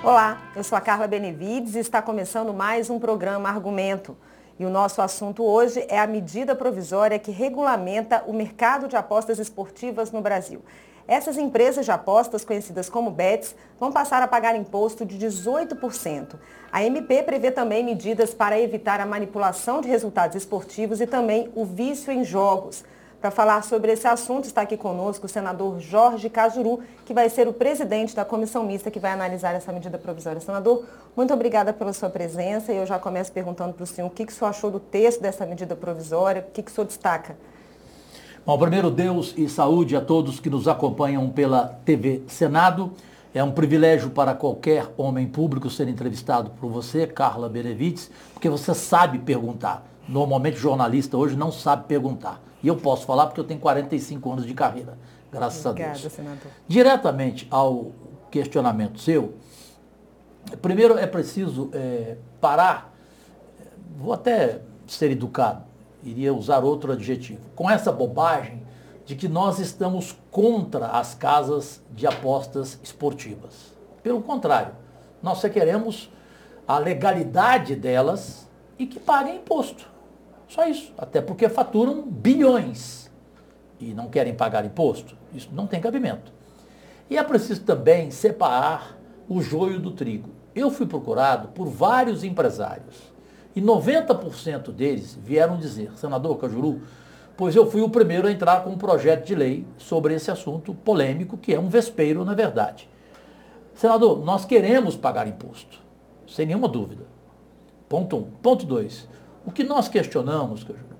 Olá, eu sou a Carla Benevides e está começando mais um programa Argumento. E o nosso assunto hoje é a medida provisória que regulamenta o mercado de apostas esportivas no Brasil. Essas empresas de apostas, conhecidas como bets, vão passar a pagar imposto de 18%. A MP prevê também medidas para evitar a manipulação de resultados esportivos e também o vício em jogos. Para falar sobre esse assunto, está aqui conosco o senador Jorge Cajuru, que vai ser o presidente da comissão mista que vai analisar essa medida provisória. Senador, muito obrigada pela sua presença e eu já começo perguntando para o senhor o que o senhor achou do texto dessa medida provisória, o que o senhor destaca? Bom, primeiro, Deus e saúde a todos que nos acompanham pela TV Senado. É um privilégio para qualquer homem público ser entrevistado por você, Carla Benevides, porque você sabe perguntar. Normalmente, jornalista hoje não sabe perguntar. E eu posso falar porque eu tenho 45 anos de carreira, graças a Deus. Obrigada, senador. Diretamente ao questionamento seu, primeiro é preciso parar, vou até ser educado, iria usar outro adjetivo, com essa bobagem de que nós estamos contra as casas de apostas esportivas. Pelo contrário, nós só queremos a legalidade delas e que paguem imposto. Só isso. Até porque faturam bilhões e não querem pagar imposto. Isso não tem cabimento. E é preciso também separar o joio do trigo. Eu fui procurado por vários empresários e 90% deles vieram dizer: senador Cajuru, pois eu fui o primeiro a entrar com um projeto de lei sobre esse assunto polêmico, que é um vespeiro, na verdade. Senador, nós queremos pagar imposto, sem nenhuma dúvida. Ponto 1. Ponto 2. O que nós questionamos, Cajuru,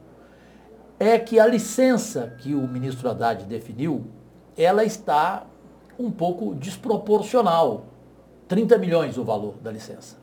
é que a licença que o ministro Haddad definiu, ela está um pouco desproporcional. 30 milhões o valor da licença.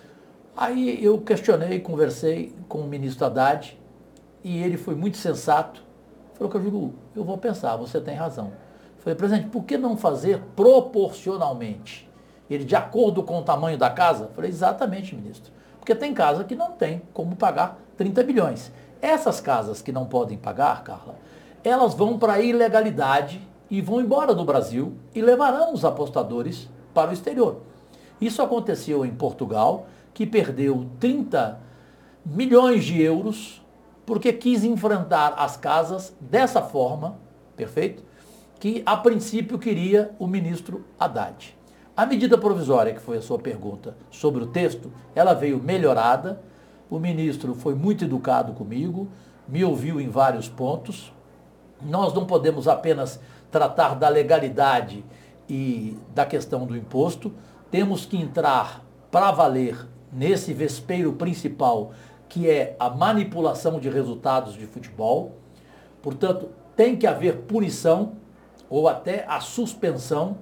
Aí eu questionei, conversei com o ministro Haddad e ele foi muito sensato. Falou: Cajuru, eu vou pensar, você tem razão. Falei: presidente, por que não fazer proporcionalmente? Ele, de acordo com o tamanho da casa? Falei: exatamente, ministro. Porque tem casa que não tem como pagar 30 bilhões. Essas casas que não podem pagar, Carla, elas vão para a ilegalidade e vão embora do Brasil e levarão os apostadores para o exterior. Isso aconteceu em Portugal, que perdeu 30 milhões de euros porque quis enfrentar as casas dessa forma, perfeito? Que a princípio queria o ministro Haddad. A medida provisória, que foi a sua pergunta sobre o texto, ela veio melhorada. O ministro foi muito educado comigo, me ouviu em vários pontos. Nós não podemos apenas tratar da legalidade e da questão do imposto. Temos que entrar para valer nesse vespeiro principal, que é a manipulação de resultados de futebol. Portanto, tem que haver punição ou até a suspensão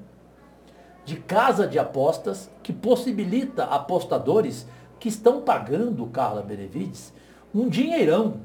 de casa de apostas que possibilita apostadores que estão pagando, Carla Benevides, um dinheirão.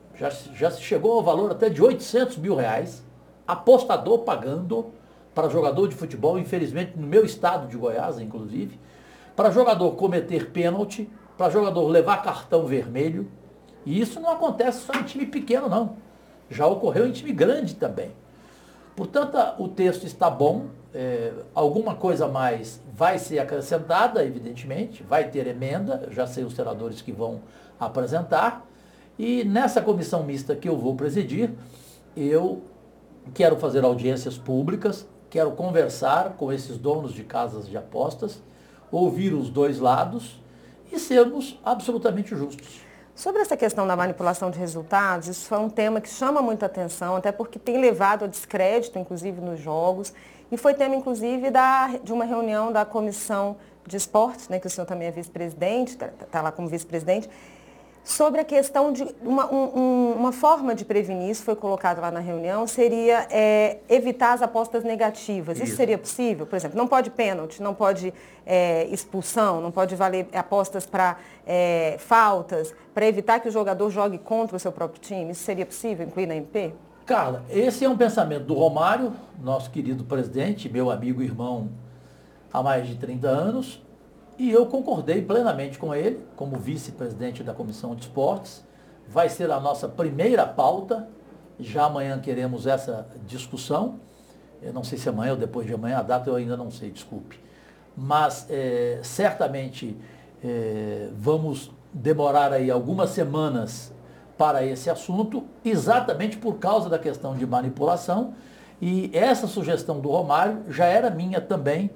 Já chegou ao valor até de 800 mil reais, apostador pagando para jogador de futebol, infelizmente no meu estado de Goiás, inclusive, para jogador cometer pênalti, para jogador levar cartão vermelho. E isso não acontece só em time pequeno, não. Já ocorreu em time grande também. Portanto, o texto está bom, alguma coisa a mais vai ser acrescentada, evidentemente, vai ter emenda, eu já sei os senadores que vão apresentar, e nessa comissão mista que eu vou presidir, eu quero fazer audiências públicas, quero conversar com esses donos de casas de apostas, ouvir os dois lados e sermos absolutamente justos. Sobre essa questão da manipulação de resultados, isso foi um tema que chama muita atenção, até porque tem levado a descrédito, inclusive, nos jogos, e foi tema, inclusive, de uma reunião da Comissão de Esportes, né, que o senhor também é vice-presidente, está lá como vice-presidente, sobre a questão de uma forma de prevenir, isso foi colocado lá na reunião, seria evitar as apostas negativas. Isso seria possível? Por exemplo, não pode pênalti, não pode expulsão, não pode valer apostas para faltas, para evitar que o jogador jogue contra o seu próprio time. Isso seria possível, incluir na MP? Carla, esse é um pensamento do Romário, nosso querido presidente, meu amigo e irmão há mais de 30 anos, e eu concordei plenamente com ele, como vice-presidente da Comissão de Esportes. Vai ser a nossa primeira pauta, já amanhã queremos essa discussão. Eu não sei se amanhã ou depois de amanhã, a data eu ainda não sei, desculpe. mas certamente vamos demorar aí algumas semanas para esse assunto, exatamente por causa da questão de manipulação. E essa sugestão do Romário já era minha também,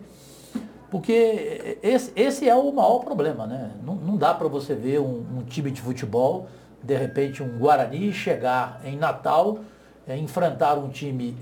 porque esse é o maior problema, né? Não dá para você ver um time de futebol, de repente um Guarani, chegar em Natal, enfrentar um time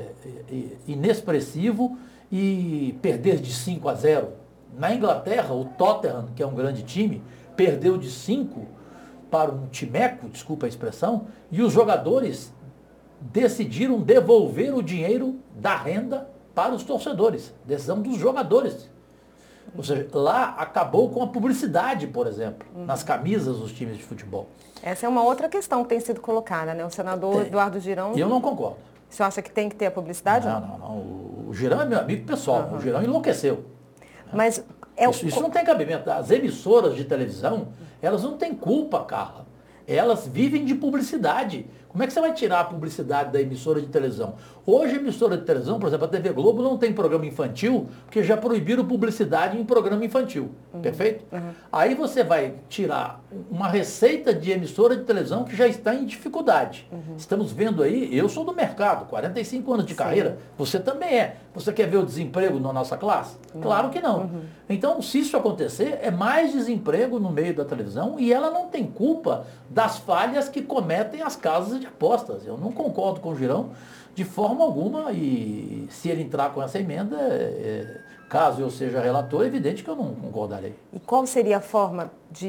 inexpressivo e perder de 5-0. Na Inglaterra, o Tottenham, que é um grande time, perdeu de 5 para um timeco, desculpa a expressão, e os jogadores decidiram devolver o dinheiro da renda para os torcedores. Decisão dos jogadores. Ou seja, lá acabou com a publicidade, por exemplo, nas camisas dos times de futebol. Essa é uma outra questão que tem sido colocada, né? O senador Eduardo Girão... Eu não concordo. O senhor acha que tem que ter a publicidade? Não. O Girão é meu amigo pessoal. O Girão enlouqueceu. Mas isso não tem cabimento. As emissoras de televisão, elas não têm culpa, Carla. Elas vivem de publicidade. Como é que você vai tirar a publicidade da emissora de televisão? Hoje a emissora de televisão, por exemplo, a TV Globo não tem programa infantil, porque já proibiram publicidade em programa infantil. Perfeito? Aí você vai tirar uma receita de emissora de televisão que já está em dificuldade. Estamos vendo aí, eu sou do mercado, 45 anos de carreira, você também é. Você quer ver o desemprego na nossa classe? Claro que não. Então, se isso acontecer, é mais desemprego no meio da televisão e ela não tem culpa das falhas que cometem as casas de apostas. Eu não concordo com o Girão de forma alguma, e se ele entrar com essa emenda, caso eu seja relator, é evidente que eu não concordarei. E qual seria a forma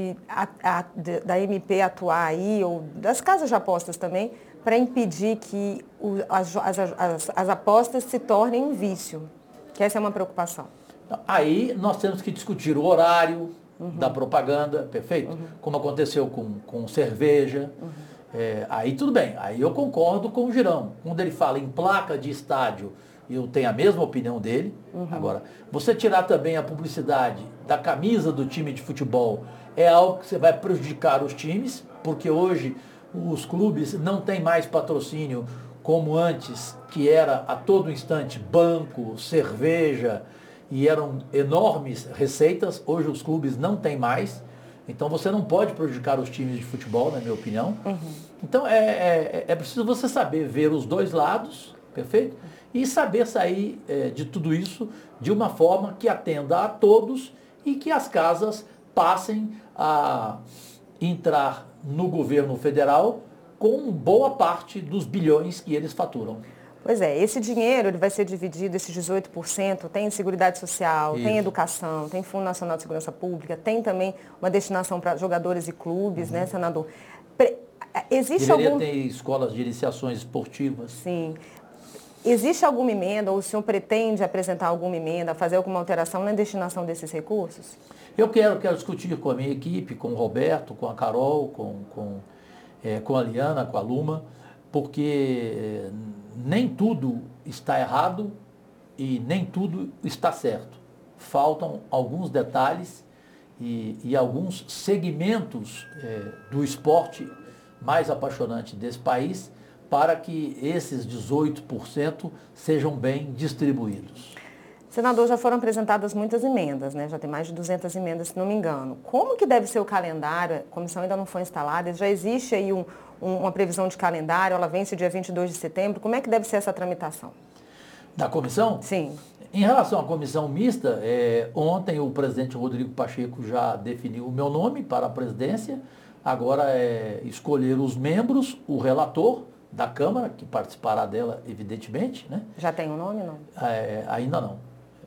da MP atuar aí, ou das casas de apostas também, para impedir que as apostas se tornem um vício? Que essa é uma preocupação. Aí nós temos que discutir o horário da propaganda, perfeito? Como aconteceu com cerveja. Aí tudo bem, aí eu concordo com o Girão. Quando ele fala em placa de estádio, eu tenho a mesma opinião dele. Agora, você tirar também a publicidade da camisa do time de futebol é algo que você vai prejudicar os times, porque hoje os clubes não têm mais patrocínio como antes, que era a todo instante banco, cerveja, e eram enormes receitas. Hoje os clubes não têm mais. Então você não pode prejudicar os times de futebol, na minha opinião. Então é preciso você saber ver os dois lados, perfeito? E saber sair de tudo isso de uma forma que atenda a todos e que as casas passem a entrar no governo federal com boa parte dos bilhões que eles faturam. Pois é, esse dinheiro ele vai ser dividido, esses 18%, tem Seguridade Social, tem Educação, tem Fundo Nacional de Segurança Pública, tem também uma destinação para jogadores e clubes, né, senador? Deveria ter escolas de iniciações esportivas. Sim. Existe alguma emenda, ou o senhor pretende apresentar alguma emenda, fazer alguma alteração na destinação desses recursos? Eu quero discutir com a minha equipe, com o Roberto, com a Carol, com a Liana, com a Luma, porque nem tudo está errado e nem tudo está certo. Faltam alguns detalhes e alguns segmentos do esporte mais apaixonante desse país para que esses 18% sejam bem distribuídos. Senador, já foram apresentadas muitas emendas, né? Já tem mais de 200 emendas, se não me engano. Como que deve ser o calendário? A comissão ainda não foi instalada, já existe aí uma previsão de calendário, ela vence dia 22 de setembro. Como é que deve ser essa tramitação? Da comissão? Sim. Em relação à comissão mista, ontem o presidente Rodrigo Pacheco já definiu o meu nome para a presidência. Agora é escolher os membros, o relator da Câmara, que participará dela, evidentemente, né? Já tem um nome, não? Ainda não.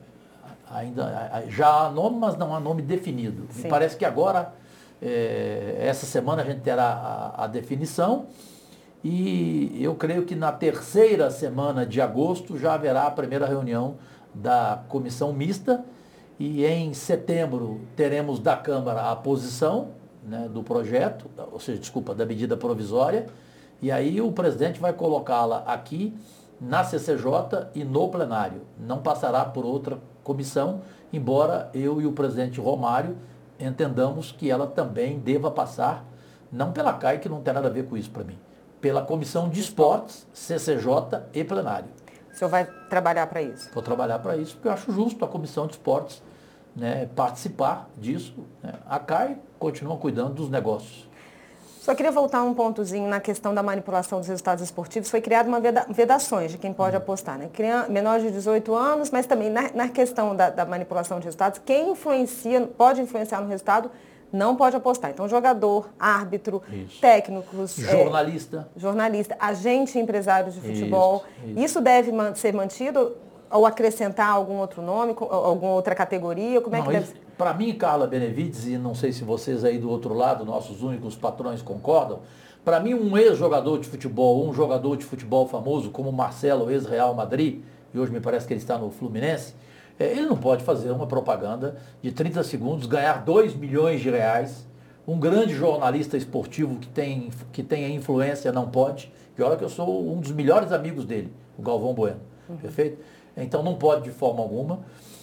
Já há nome, mas não há nome definido. Sim. Me parece que agora, essa semana, a gente terá a definição e eu creio que na terceira semana de agosto já haverá a primeira reunião da comissão mista e em setembro teremos da Câmara a posição, né, do projeto, ou seja, desculpa, da medida provisória, e aí o presidente vai colocá-la aqui na CCJ e no plenário. Não passará por outra comissão, embora eu e o presidente Romário entendamos que ela também deva passar, não pela CAI, que não tem nada a ver com isso para mim, pela Comissão de Esportes, CCJ e plenário. O senhor vai trabalhar para isso? Vou trabalhar para isso, porque eu acho justo a Comissão de Esportes né, participar disso. Né? A CAI continua cuidando dos negócios. Só queria voltar um pontozinho na questão da manipulação dos resultados esportivos. Foi criada uma vedações de quem pode apostar, né? Menores de 18 anos, mas também na questão da manipulação de resultados, quem pode influenciar no resultado não pode apostar. Então, jogador, árbitro, técnicos, jornalista, agente empresário de futebol. Isso deve ser mantido ou acrescentar algum outro nome, alguma outra categoria? Como é que deve ser? Para mim, Carla Benevides, e não sei se vocês aí do outro lado, nossos únicos patrões concordam, para mim um ex-jogador de futebol, um jogador de futebol famoso, como Marcelo, ex-Real Madrid, e hoje me parece que ele está no Fluminense, ele não pode fazer uma propaganda de 30 segundos, ganhar 2 milhões de reais. Um grande jornalista esportivo que tem influência não pode. E olha que eu sou um dos melhores amigos dele, o Galvão Bueno. Perfeito? Então não pode de forma alguma.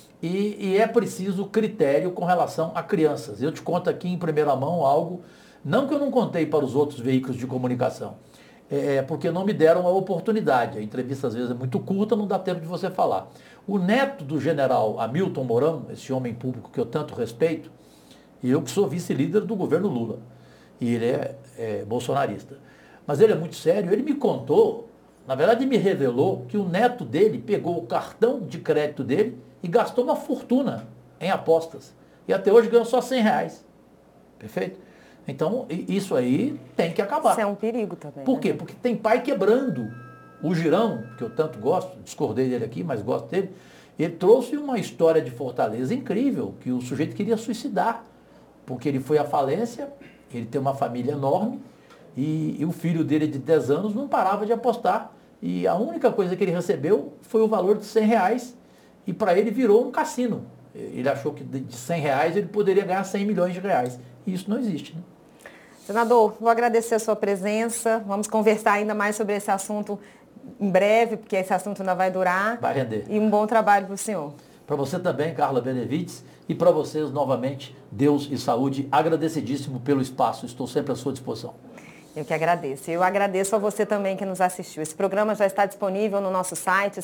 E é preciso critério com relação a crianças. Eu te conto aqui em primeira mão algo, não que eu não contei para os outros veículos de comunicação, porque não me deram a oportunidade. A entrevista às vezes é muito curta, não dá tempo de você falar. O neto do general Hamilton Mourão, esse homem público que eu tanto respeito, e eu que sou vice-líder do governo Lula, e ele é bolsonarista. Mas ele é muito sério, ele me contou, na verdade me revelou que o neto dele pegou o cartão de crédito dele e gastou uma fortuna em apostas. E até hoje ganhou só R$100. Perfeito? Então, isso aí tem que acabar. Isso é um perigo também. Por quê? Porque tem pai quebrando. O Girão, que eu tanto gosto, discordei dele aqui, mas gosto dele, ele trouxe uma história de Fortaleza incrível, que o sujeito queria suicidar, porque ele foi à falência, ele tem uma família enorme, e o filho dele de 10 anos não parava de apostar. E a única coisa que ele recebeu foi o valor de R$100, e para ele virou um cassino. Ele achou que de R$100 ele poderia ganhar 100 milhões de reais. E isso não existe, né? Senador, vou agradecer a sua presença. Vamos conversar ainda mais sobre esse assunto em breve, porque esse assunto ainda vai durar. Vai render. E um bom trabalho para o senhor. Para você também, Carla Benevides, e para vocês, novamente, Deus e saúde. Agradecidíssimo pelo espaço. Estou sempre à sua disposição. Eu que agradeço. Eu agradeço a você também que nos assistiu. Esse programa já está disponível no nosso site,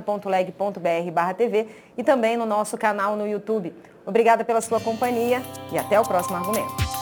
senado.leg.br/TV, e também no nosso canal no YouTube. Obrigada pela sua companhia e até o próximo argumento.